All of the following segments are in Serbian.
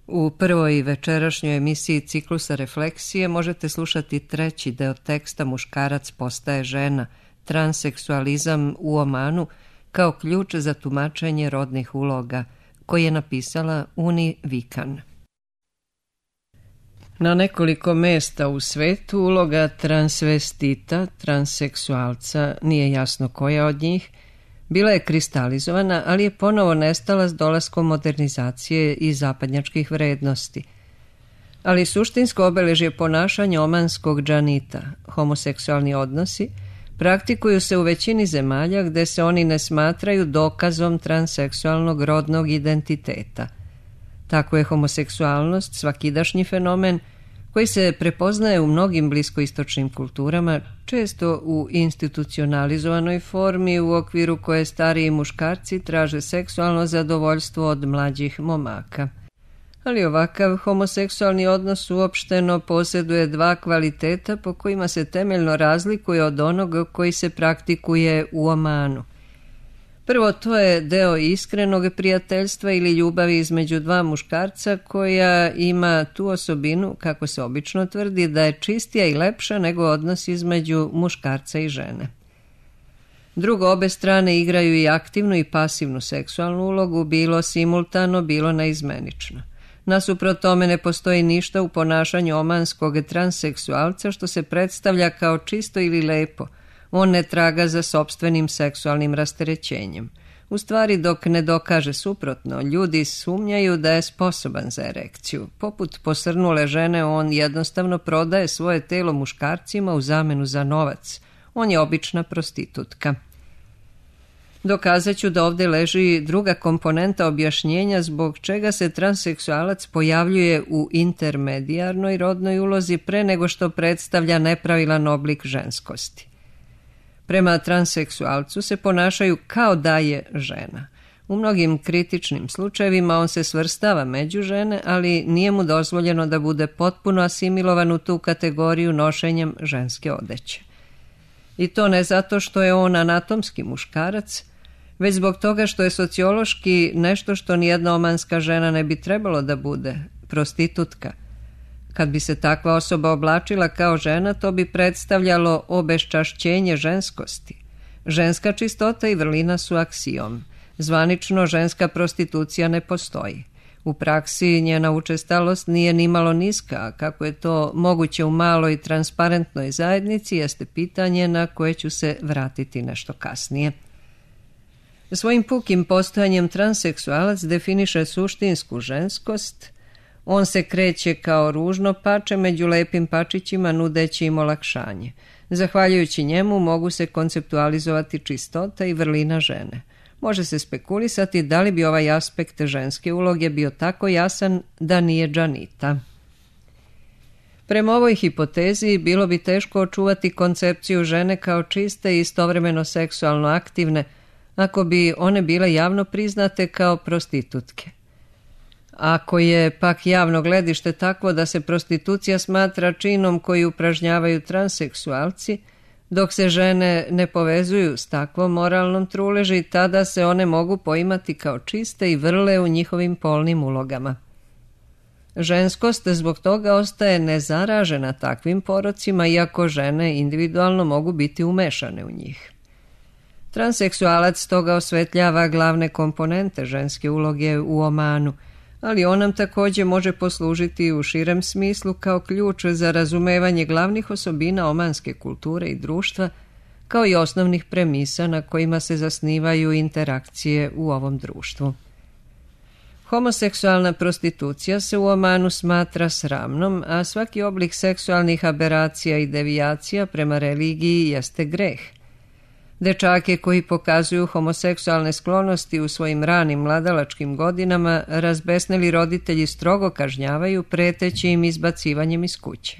U prvoj večerašnjoj emisiji ciklusa Refleksije možete slušati treći deo teksta Muškarac postaje žena, transseksualizam u Omanu kao ključ za tumačenje rodnih uloga, koji je napisala Uni Vikan. Na nekoliko mesta u svetu uloga transvestita, transseksualca, nije jasno koja od njih, bila je kristalizovana, ali je ponovo nestala s dolaskom modernizacije i zapadnjačkih vrednosti. Ali suštinsko obeležje ponašanja omanskog džanita, homoseksualni odnosi, praktikuju se u većini zemalja gde se oni ne smatraju dokazom transseksualnog rodnog identiteta. Tako je homoseksualnost svakidašnji fenomen koji se prepoznaje u mnogim bliskoistočnim kulturama, često u institucionalizovanoj formi u okviru koje stariji muškarci traže seksualno zadovoljstvo od mlađih momaka. Ali ovakav homoseksualni odnos uopšteno posjeduje dva kvaliteta po kojima se temeljno razlikuje od onog koji se praktikuje u Omanu. Prvo, to je deo iskrenog prijateljstva ili ljubavi između dva muškarca koja ima tu osobinu, kako se obično tvrdi, da je čistija i lepša nego odnos između muškarca i žene. Drugo, obe strane igraju i aktivnu i pasivnu seksualnu ulogu, bilo simultano, bilo naizmenično. Nasuprot tome ne postoji ništa u ponašanju omanskog transseksualca što se predstavlja kao čisto ili lepo. On ne traga za sopstvenim seksualnim rasterećenjem. U stvari, dok ne dokaže suprotno, ljudi sumnjaju da je sposoban za erekciju. Poput posrnule žene, on jednostavno prodaje svoje telo muškarcima u zamenu za novac. On je obična prostitutka. Dokazat ću da ovdje leži druga komponenta objašnjenja zbog čega se transseksualac pojavljuje u intermedijarnoj rodnoj ulozi pre nego što predstavlja nepravilan oblik ženskosti. Prema transseksualcu se ponašaju kao da je žena. U mnogim kritičnim slučajevima on se svrstava među žene, ali nije mu dozvoljeno da bude potpuno asimilovan u tu kategoriju nošenjem ženske odeće. I to ne zato što je on anatomski muškarac, već zbog toga što je sociološki nešto što nijedna omanska žena ne bi trebalo da bude, prostitutka. Kad bi se takva osoba oblačila kao žena, to bi predstavljalo obeščašćenje ženskosti. Ženska čistota i vrlina su aksiom. Zvanično ženska prostitucija ne postoji. U praksi njena učestalost nije nimalo niska, a kako je to moguće u maloj transparentnoj zajednici jeste pitanje na koje ću se vratiti nešto kasnije. Svojim pukim postojanjem transseksualac definiše suštinsku ženskost. On se kreće kao ružno pače među lepim pačićima nudeći im olakšanje. Zahvaljujući njemu mogu se konceptualizovati čistota i vrlina žene. Može se spekulisati da li bi ovaj aspekt ženske uloge bio tako jasan da nije džanita. Prema ovoj hipotezi bilo bi teško očuvati koncepciju žene kao čiste i istovremeno seksualno aktivne ako bi one bile javno priznate kao prostitutke. Ako je pak javno gledište takvo da se prostitucija smatra činom koji upražnjavaju transseksualci, dok se žene ne povezuju s takvom moralnom truleži, tada se one mogu poimati kao čiste i vrle u njihovim polnim ulogama. Ženskost zbog toga ostaje nezaražena takvim porocima, iako žene individualno mogu biti umešane u njih. Transseksualac toga osvetljava glavne komponente ženske uloge u Omanu, ali on nam također može poslužiti u širem smislu kao ključ za razumevanje glavnih osobina omanske kulture i društva, kao i osnovnih premisa na kojima se zasnivaju interakcije u ovom društvu. Homoseksualna prostitucija se u Omanu smatra sramnom, a svaki oblik seksualnih aberacija i devijacija prema religiji jeste greh. Dečake koji pokazuju homoseksualne sklonosti u svojim ranim mladalačkim godinama razbesneli roditelji strogo kažnjavaju preteći im izbacivanjem iz kuće.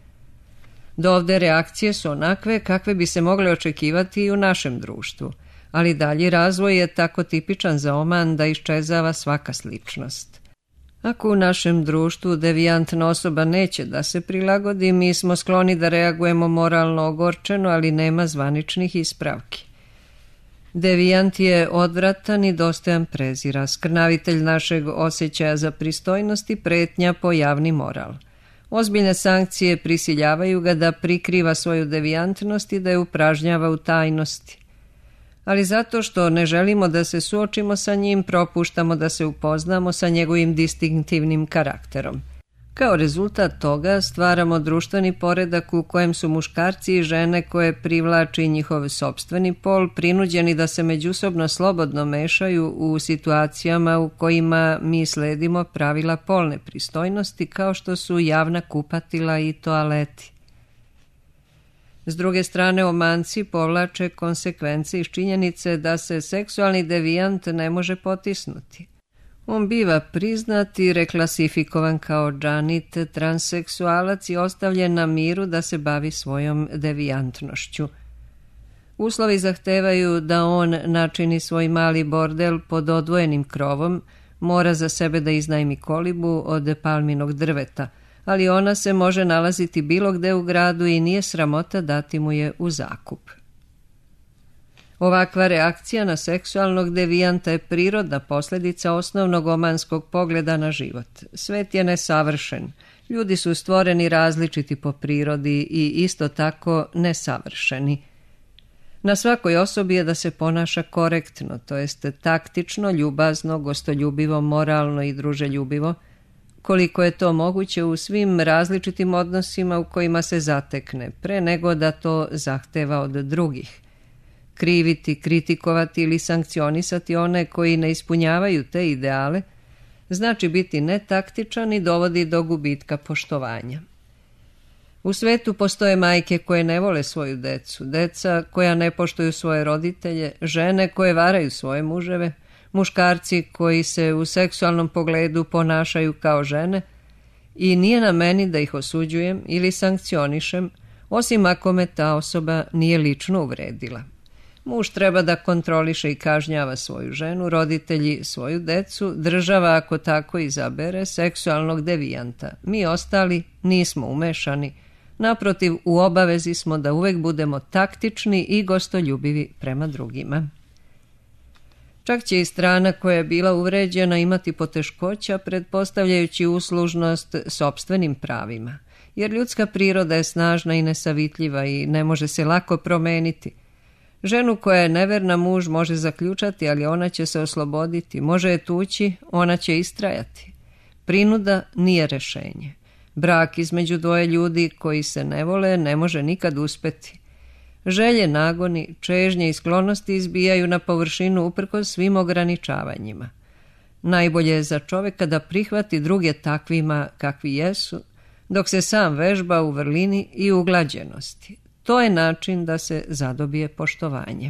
Do ovde reakcije su onakve kakve bi se mogle očekivati i u našem društvu, ali dalji razvoj je tako tipičan za Oman da iščezava svaka sličnost. Ako u našem društvu devijantna osoba neće da se prilagodi, mi smo skloni da reagujemo moralno ogorčeno, ali nema zvaničnih ispravki. Devijant je odvratan i dostojan prezira, skrnavitelj našeg osjećaja za pristojnost i pretnja po javni moral. Ozbiljne sankcije prisiljavaju ga da prikriva svoju devijantnost i da je upražnjava u tajnosti. Ali zato što ne želimo da se suočimo sa njim, propuštamo da se upoznamo sa njegovim distinktivnim karakterom. Kao rezultat toga stvaramo društveni poredak u kojem su muškarci i žene koje privlači njihov sopstveni pol prinuđeni da se međusobno slobodno mešaju u situacijama u kojima mi sledimo pravila polne pristojnosti kao što su javna kupatila i toaleti. S druge strane, omanci povlače konsekvence iz činjenice da se seksualni devijant ne može potisnuti. On biva priznat i reklasifikovan kao džanit, transseksualac i ostavljen na miru da se bavi svojom devijantnošću. Uslovi zahtevaju da on načini svoj mali bordel pod odvojenim krovom, mora za sebe da iznajmi kolibu od palminog drveta, ali ona se može nalaziti bilo gde u gradu i nije sramota dati mu je u zakup. Ovakva reakcija na seksualnog devijanta je prirodna posljedica osnovnog omanskog pogleda na život. Svet je nesavršen, ljudi su stvoreni različiti po prirodi i isto tako nesavršeni. Na svakoj osobi je da se ponaša korektno, to jest taktično, ljubazno, gostoljubivo, moralno i druželjubivo, koliko je to moguće u svim različitim odnosima u kojima se zatekne, pre nego da to zahteva od drugih. Kriviti, kritikovati ili sankcionisati one koji ne ispunjavaju te ideale znači biti netaktičan i dovodi do gubitka poštovanja. U svetu postoje majke koje ne vole svoju decu, deca koja ne poštuju svoje roditelje, žene koje varaju svoje muževe, muškarci koji se u seksualnom pogledu ponašaju kao žene i nije na meni da ih osuđujem ili sankcionišem, osim ako me ta osoba nije lično uvredila. Muž treba da kontroliše i kažnjava svoju ženu, roditelji svoju decu, država ako tako izabere seksualnog devijanta. Mi ostali nismo umešani, naprotiv u obavezi smo da uvek budemo taktični i gostoljubivi prema drugima. Čak će i strana koja je bila uvređena imati poteškoća pretpostavljajući uslužnost sopstvenim pravima, jer ljudska priroda je snažna i nesavitljiva i ne može se lako promeniti. Ženu koja je neverna muž može zaključati, ali ona će se osloboditi, može je tući, ona će istrajati. Prinuda nije rešenje. Brak između dvoje ljudi koji se ne vole ne može nikad uspeti. Želje, nagoni, čežnje i sklonosti izbijaju na površinu uprkos svim ograničavanjima. Najbolje je za čoveka da prihvati druge takvima kakvi jesu, dok se sam vežba u vrlini i uglađenosti. To je način da se zadobije poštovanje.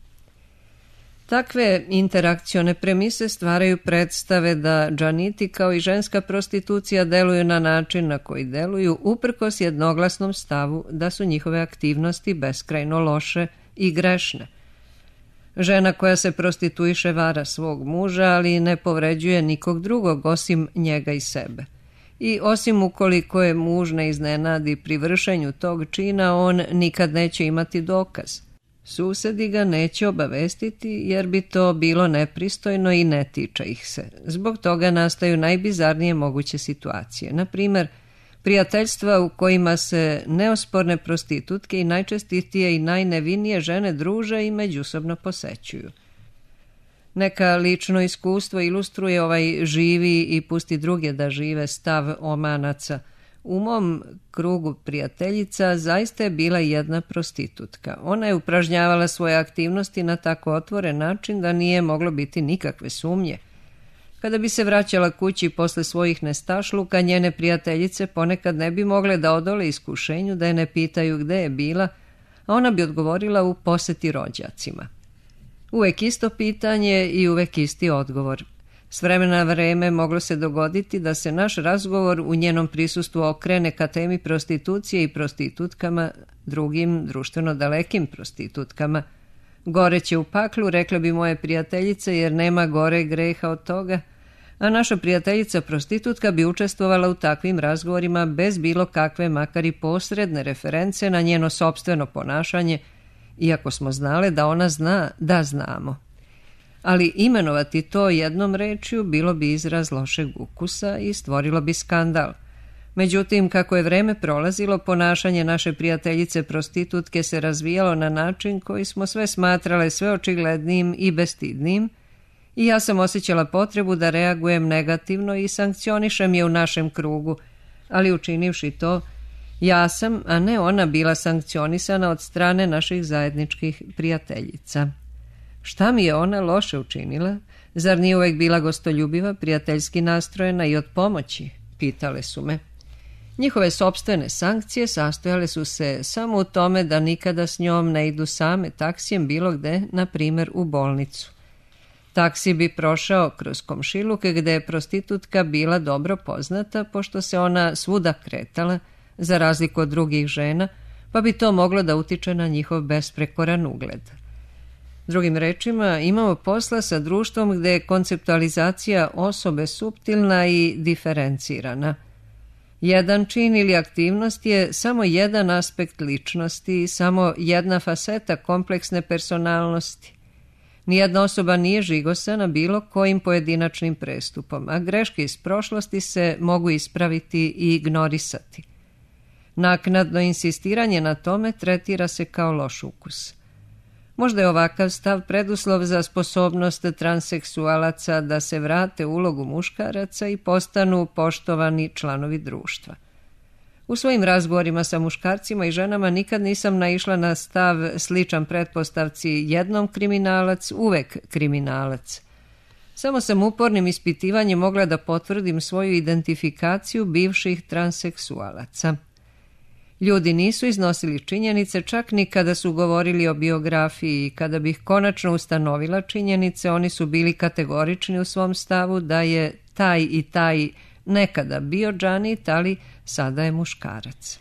Takve interakcione premise stvaraju predstave da džaniti kao i ženska prostitucija deluju na način na koji deluju uprkos jednoglasnom stavu da su njihove aktivnosti beskrajno loše i grešne. Žena koja se prostituiše vara svog muža, ali ne povređuje nikog drugog osim njega i sebe. I osim ukoliko je muž ne iznenadi pri vršenju tog čina, on nikad neće imati dokaz. Susedi ga neće obavestiti jer bi to bilo nepristojno i ne tiče ih se. Zbog toga nastaju najbizarnije moguće situacije. Na primjer, prijateljstva u kojima se neosporne prostitutke i najčestitije i najnevinije žene druže i međusobno posećuju. Neka lično iskustvo ilustruje ovaj živi i pusti druge da žive stav omanaca. U mom krugu prijateljica zaista je bila jedna prostitutka. Ona je upražnjavala svoje aktivnosti na tako otvoren način da nije moglo biti nikakve sumnje. Kada bi se vraćala kući posle svojih nestašluka, njene prijateljice ponekad ne bi mogle da odole iskušenju da je ne pitaju gde je bila, a ona bi odgovorila u poseti rođacima. Uvek isto pitanje i uvek isti odgovor. S vremena na vreme moglo se dogoditi da se naš razgovor u njenom prisustvu okrene ka temi prostitucije i prostitutkama, drugim društveno dalekim prostitutkama. Goreće u paklu, rekla bi moje prijateljice, jer nema gore greha od toga, a naša prijateljica prostitutka bi učestvovala u takvim razgovorima bez bilo kakve, makar i posredne reference na njeno sopstveno ponašanje iako smo znale da ona zna da znamo. Ali imenovati to jednom rečju bilo bi izraz lošeg ukusa i stvorilo bi skandal. Međutim, kako je vreme prolazilo, ponašanje naše prijateljice prostitutke se razvijalo na način koji smo sve smatrale sve očiglednijim i bestidnijim, i ja sam osjećala potrebu da reagujem negativno i sankcionišem je u našem krugu, ali učinivši to, ja sam, a ne ona, bila sankcionisana od strane naših zajedničkih prijateljica. Šta mi je ona loše učinila? Zar nije uvek bila gostoljubiva, prijateljski nastrojena i od pomoći? Pitale su me. Njihove sopstvene sankcije sastojale su se samo u tome da nikada s njom ne idu same taksijem bilo gde, na primjer u bolnicu. Taksi bi prošao kroz komšiluk gde je prostitutka bila dobro poznata, pošto se ona svuda kretala, za razliku od drugih žena, pa bi to moglo da utiče na njihov besprekoran ugled. Drugim rečima, imamo posla sa društvom gde je konceptualizacija osobe suptilna i diferencirana. Jedan čin ili aktivnost je samo jedan aspekt ličnosti i samo jedna faseta kompleksne personalnosti. Nijedna osoba nije žigosana bilo kojim pojedinačnim prestupom, a greške iz prošlosti se mogu ispraviti i ignorisati. Naknadno insistiranje na tome tretira se kao loš ukus. Možda je ovakav stav preduslov za sposobnost transseksualaca da se vrate u ulogu muškaraca i postanu poštovani članovi društva. U svojim razgovorima sa muškarcima i ženama nikad nisam naišla na stav sličan pretpostavci jednom kriminalac, uvek kriminalac. Samo sam upornim ispitivanjem mogla da potvrdim svoju identifikaciju bivših transseksualaca. Ljudi nisu iznosili činjenice čak ni kada su govorili o biografiji i kada bih konačno ustanovila činjenice, oni su bili kategorični u svom stavu da je taj i taj nekada bio džanit, ali sada je muškarac.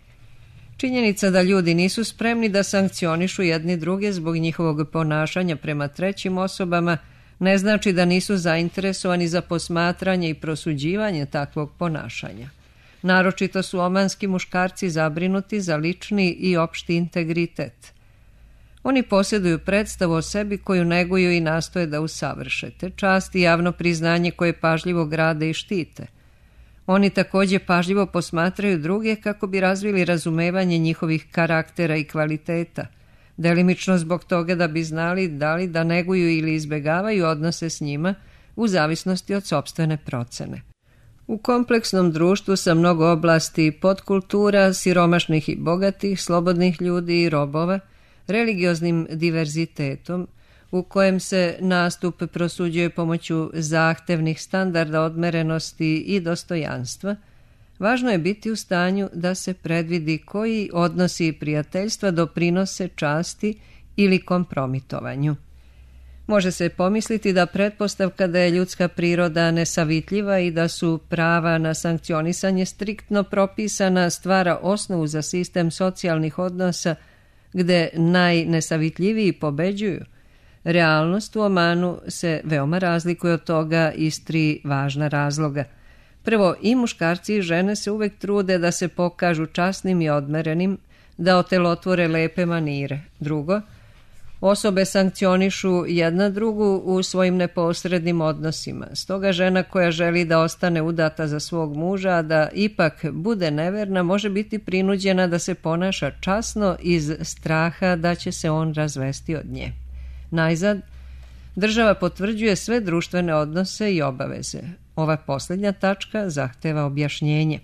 Činjenica da ljudi nisu spremni da sankcionišu jedni druge zbog njihovog ponašanja prema trećim osobama ne znači da nisu zainteresovani za posmatranje i prosuđivanje takvog ponašanja. Naročito su omanski muškarci zabrinuti za lični i opšti integritet. Oni posjeduju predstavu o sebi koju neguju i nastoje da usavrše, te čast i javno priznanje koje pažljivo grade i štite. Oni također pažljivo posmatraju druge kako bi razvili razumevanje njihovih karaktera i kvaliteta, delimično zbog toga da bi znali da li da neguju ili izbegavaju odnose s njima u zavisnosti od sopstvene procene. U kompleksnom društvu sa mnogo oblasti podkultura, siromašnih i bogatih, slobodnih ljudi i robova, religioznim diverzitetom, u kojem se nastup prosuđuje pomoću zahtevnih standarda odmerenosti i dostojanstva, važno je biti u stanju da se predvidi koji odnosi prijateljstva doprinose časti ili kompromitovanju. Može se pomisliti da pretpostavka da je ljudska priroda nesavitljiva i da su prava na sankcionisanje striktno propisana stvara osnovu za sistem socijalnih odnosa gde najnesavitljiviji pobeđuju. Realnost u Omanu se veoma razlikuje od toga iz 3 važna razloga. Prvo, i muškarci i žene se uvek trude da se pokažu časnim i odmerenim, da otelotvore lepe manire. Drugo, osobe sankcionišu jedna drugu u svojim neposrednim odnosima. Stoga žena koja želi da ostane udata za svog muža, a da ipak bude neverna, može biti prinuđena da se ponaša časno iz straha da će se on razvesti od nje. Najzad, država potvrđuje sve društvene odnose i obaveze. Ova posljednja tačka zahteva objašnjenje.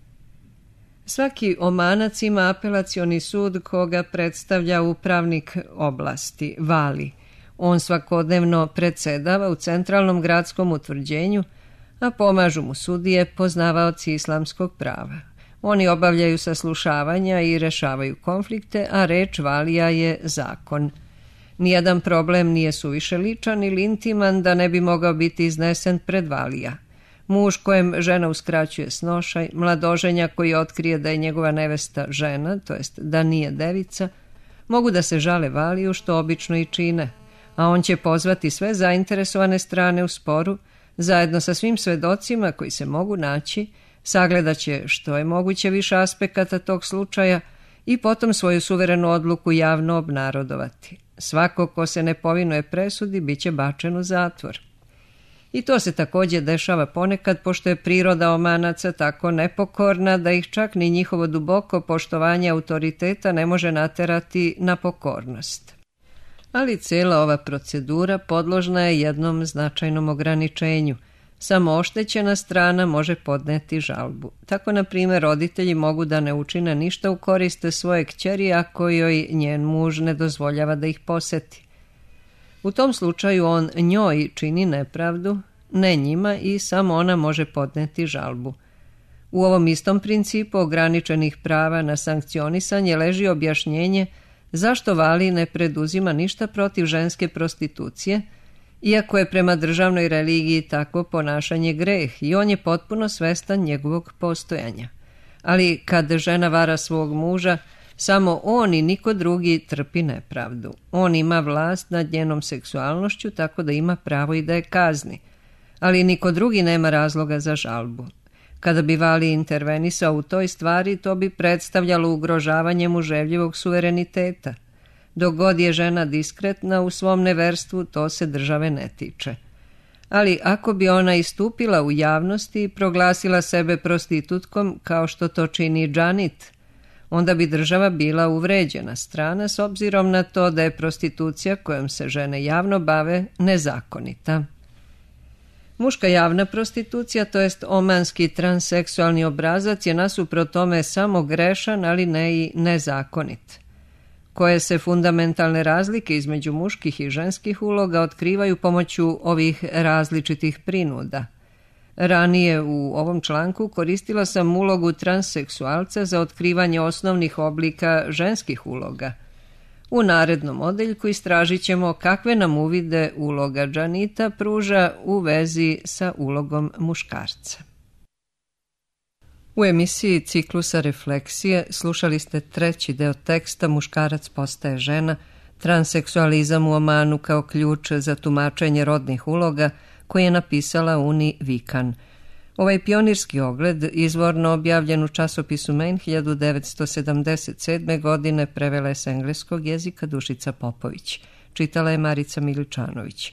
Svaki Omanac ima apelacioni sud koga predstavlja upravnik oblasti, vali. On svakodnevno predsedava u centralnom gradskom utvrđenju, a pomažu mu sudije, poznavaoci islamskog prava. Oni obavljaju saslušavanja i rešavaju konflikte, a reč valija je zakon. Nijedan problem nije suviše ličan ili intiman da ne bi mogao biti iznesen pred valija. Muž kojem žena uskraćuje snošaj, mladoženja koji otkrije da je njegova nevesta žena, to jest da nije devica, mogu da se žale valiju što obično i čine, a on će pozvati sve zainteresovane strane u sporu, zajedno sa svim svedocima koji se mogu naći, sagledat će što je moguće više aspekata tog slučaja i potom svoju suverenu odluku javno obnarodovati. Svako ko se ne povinuje presudi bit će bačen u zatvor. I to se također dešava ponekad, pošto je priroda Omanaca tako nepokorna da ih čak ni njihovo duboko poštovanje autoriteta ne može naterati na pokornost. Ali cijela ova procedura podložna je jednom značajnom ograničenju. Samo oštećena strana može podneti žalbu. Tako, na primjer, roditelji mogu da ne učine ništa u korist svoje kćeri ako joj njen muž ne dozvoljava da ih poseti. U tom slučaju on njoj čini nepravdu, ne njima, i samo ona može podneti žalbu. U ovom istom principu ograničenih prava na sankcionisanje leži objašnjenje zašto Vali ne preduzima ništa protiv ženske prostitucije, iako je prema državnoj religiji takvo ponašanje greh i on je potpuno svestan njegovog postojanja. Ali kad žena vara svog muža, samo on i niko drugi trpi nepravdu. On ima vlast nad njenom seksualnošću, tako da ima pravo i da je kazni. Ali niko drugi nema razloga za žalbu. Kada bi Vali intervenisao u toj stvari, to bi predstavljalo ugrožavanje muževljivog suvereniteta. Dok god je žena diskretna u svom neverstvu, to se države ne tiče. Ali ako bi ona istupila u javnosti i proglasila sebe prostitutkom, kao što to čini Džanit, onda bi država bila uvređena strana s obzirom na to da je prostitucija kojom se žene javno bave nezakonita. Muška javna prostitucija, to jest omanski transseksualni obrazac, je nasuprot tome samo grešan, ali ne i nezakonit. Koje se fundamentalne razlike između muških i ženskih uloga otkrivaju pomoću ovih različitih prinuda. Ranije u ovom članku koristila sam ulogu transseksualca za otkrivanje osnovnih oblika ženskih uloga. U narednom odeljku istražit ćemo kakve nam uvide uloga Džanita pruža u vezi sa ulogom muškarca. U emisiji Ciklusa refleksije slušali ste treći deo teksta Muškarac postaje žena, transseksualizam u Omanu kao ključ za tumačenje rodnih uloga, koji je napisala Uni Vikan. Ovaj pionirski ogled, izvorno objavljen u časopisu Main 1977. godine, prevela je s engleskog jezika Dušica Popović. Čitala je Marica Miličanović.